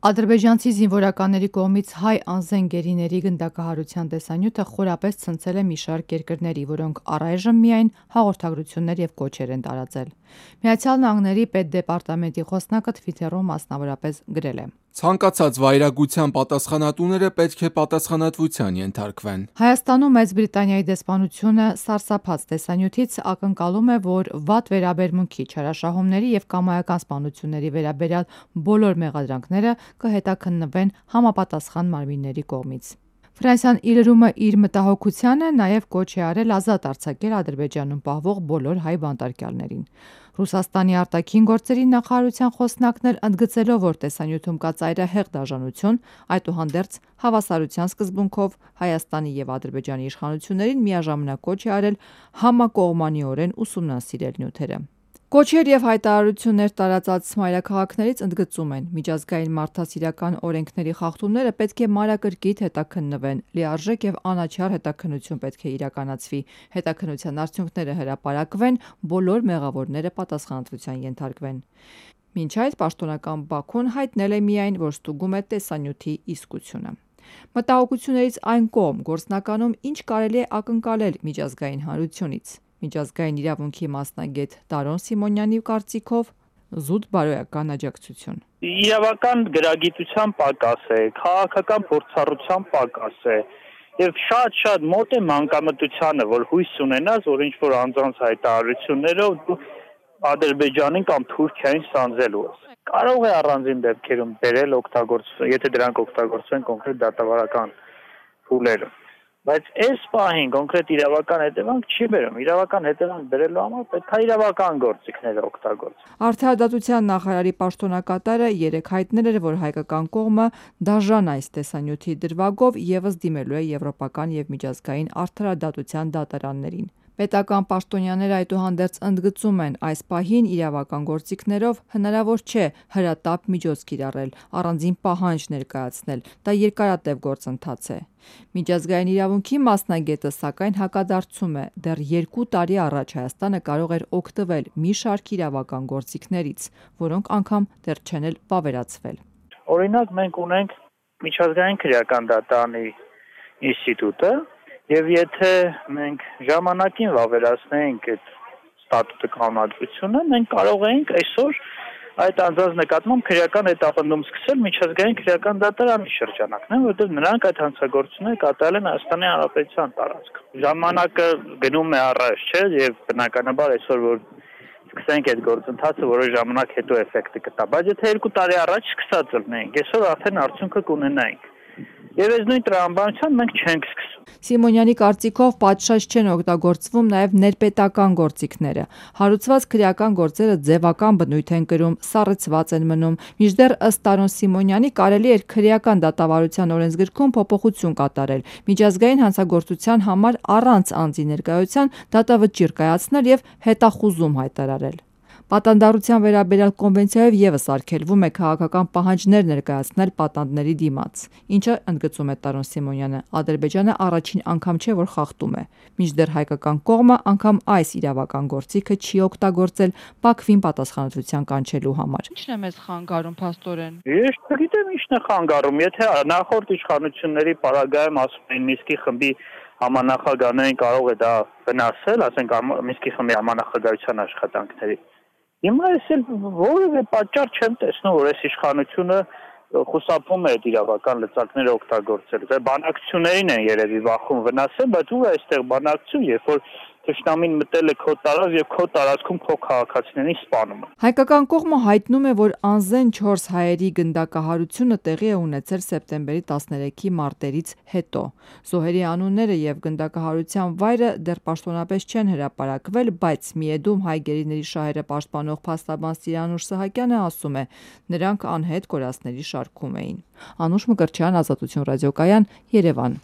Ադրբեջանցի զինվորականների կողմից հայ անզեն գերիների գնդակահարության տեսանյութը խորապես ցնցել է մի շարք երկրների, որոնք առայժմ միայն հաղորդագրություններ և կոչեր են տարածել։ Միացյալ Նահանգների պետդեպարտամենտի խոսնակը Թվիթերում մասնավորապես գրել է. Ցանկացած վայրագության պատասխանատուները պետք է պատասխանատվության ենթարկվեն։ Հայաստանում Մեծ Բրիտանիայի դեսպանությունը սարսափած տեսանյութից ակնկալում է, որ վատ վերաբերմունքի, չարաշահումների և կամայական սպանությունների վերաբերյալ բոլոր մեղադրանքները կհետաքննվեն համապատասխան մարմինների կողմից։ Ֆրանսիան իր լրումը իր մտահոգությանը նաև կոչ է արել ազատ արձակել Ադրբեջանում պահվող բոլոր հայ բանտարկյալներին։ Ռուսաստանի արտաքին գործերի նախարարության խոսնակն էլ ընդգծելով, որ տեսանյութում կա ծայրահեղ դաժանություն, այդուհանդերձ հավասարության սկզբունքով Հայաստանի և Ադրբեջանի իշխանություններին միաժամանակ կոչ է արել համակողմանիորեն ուսումնասիրել նյութերը։ Կոչեր և հայտարարություններ տարածած մայրաքաղաքներից ընդգծում են, միջազգային մարդասիրական օրենքների խախտումները պետք է մանրակրկիտ հետաքննվեն, լիարժեք և անաչառ հետաքննություն պետք է իրականացվի, հետաքննության արդյունքները հրապարակվեն, բոլոր մեղավորները պատասխանատվության ենթարկվեն։ Մինչ այդ պաշտոնական Բաքուն հայտնել է միայն, որ ստուգում է տեսանյութի իսկությունը։ Մտահոգություններից այն կողմ գործնականում ինչ կարելի է ակնկալել միջազգային հանրությունից։ Միջազգային իրավունքի մասնագետ Տարոն Սիմոնյանի կարծիքով զուտ բարոյական աջակցություն։ Իրավական գրագիտության պակաս է, քաղաքական փորձառության պակաս է եւ շատ մոտ է մանկամտությանը, որ հույս ունենաս, որ ինչ որ անձանց հայտարարություններով դու Ադրբեջանին կամ Թուրքիային սանձելու ես։ Կարող է առանձին դեպքերում բերել օգտագործվել, եթե դրանք օգտագործվեն կոնկրետ դատավարական փուլերում, բայց այս պահին կոնկրետ իրավական հետևանք չի բերում։ Իրավական հետևանք բերելու համար պետք է իրավական գործիքները օգտագործեն։ Արդարադատության նախարարի պաշտոնակատարը երեկ հայտնել էր, որ հայկական կողմը դաժան այս տեսանյութի դրվագով ևս դիմելու է եվրոպական և միջազգային արդարադատության դատարաններին։ Պետական պաշտոնյաները այդուհանդերձ ընդգծում են, այս պահին իրավական գործիքներով հնարավոր չէ հրատապ միջոց կիրառել, առանձին պահանջ ներկայացնել, դա երկարատև գործընթաց է։ Միջազգային իրավունքի մասնագետը սակայն հակադարձում է, դեռ 2 տարի առաջ Հայաստանը կարող էր օգտվել մի շարք իրավական գործիքներից, որոնք անգամ դեռ չեն էլ վավերացվել։ Օրինակ մենք ունենք միջազգային քրեական դատարանի ինստիտուտը, եւ եթե մենք ժամանակին վավերացնեինք այդ ստատուտը կանոնադրությունը, մենք կարող էինք այսօր այդ անձանց նկատմամբ քրեական հետապնդում սկսել միջազգային քրեական դատարանի շրջանակներում, որտեղ նրանք այդ հանցագործությունները կատարել են Հայաստանի Հանրապետության տարածքում։ Ժամանակը գնում է առաջ, չէ, եւ բնականաբար այսօր որ սկսենք այդ գործընթացը, որոշ ժամանակ հետո էֆեկտը կտա, բայց եթե 2 տարի առաջ սկսած լինեինք, այսօր արդեն արդյունքը կունենայինք։ Եվ այս նույն տրամաբանությամբ մենք չենք սկսում։ Սիմոնյանի կարծիքով պատշաճ չեն օգտագործվում նաև ներպետական գործիքները։ Հարուցված քրեական գործերը ձևական բնույթ են կրում, սառեցված են մնում, մինչդեռ ըստ Տարոն Սիմոնյանի կարելի էր քրեական դատավարության օրենսգրքում փոփոխություն կատարել, միջազգային հանցագործության համար առանց անձի ներկայության դատավճիռ կայացնել և հետախուզում հայտարարել։ Պատանդարության վերաբերյալ կոնվենցիայով ևս արգելվում է քաղաքական պահանջներ ներկայացնել պատանդների դիմաց, ինչը ընդգծում է Տարոն Սիմոնյանը, Ադրբեջանը առաջին անգամ չէ, որ խախտում է, մինչդեռ հայկական կողմը անգամ այս իրավական գործիքը չի օգտագործել Բաքվին պատասխանատվության կանչելու համար։ Ի՞նչն է մեզ խանգարում, փաստորեն։ Ես չգիտեմ ինչն է խանգարում, եթե նախորդ իշխանությունների պարագայում ասում են Մինսկի խմբի համանախագահներին կարող է դա վնասել, ասենք Մինսկի խմբի համանախագահության աշխատանքների։ Հիմա ես էլ որևէ պատճառ չեմ տեսնում, որ այս իշխանությունը խուսափում է այդ իրավական լծակները օգտագործել։ Դա բանակցություններին են երևի վախում վնասել, բայց ո՞ւր է այստեղ բանակցություն, երբ որ թշնամին մտել է քո տարածք եւ քո տարածքում քո քաղաքացիներին սպանում է։ Հայկական կողմը հայտնում է, որ անզեն 4 հայերի գնդակահարությունը տեղի է ունեցել սեպտեմբերի 13-ի մարտերից հետո։ Զոհերի անունները եւ գնդակահարության վայրը դեռ պաշտոնապես չեն հրապարակվել, բայց Միեդում հայ գերիների շահերը պաշտպանող փաստաբան Սիրանուշ Սահակյանը ասում է, նրանք անհետ կորածների շարքում էին։ Անուշ Մկրտչյան, Ազատություն ռադիոկայան, Երևան։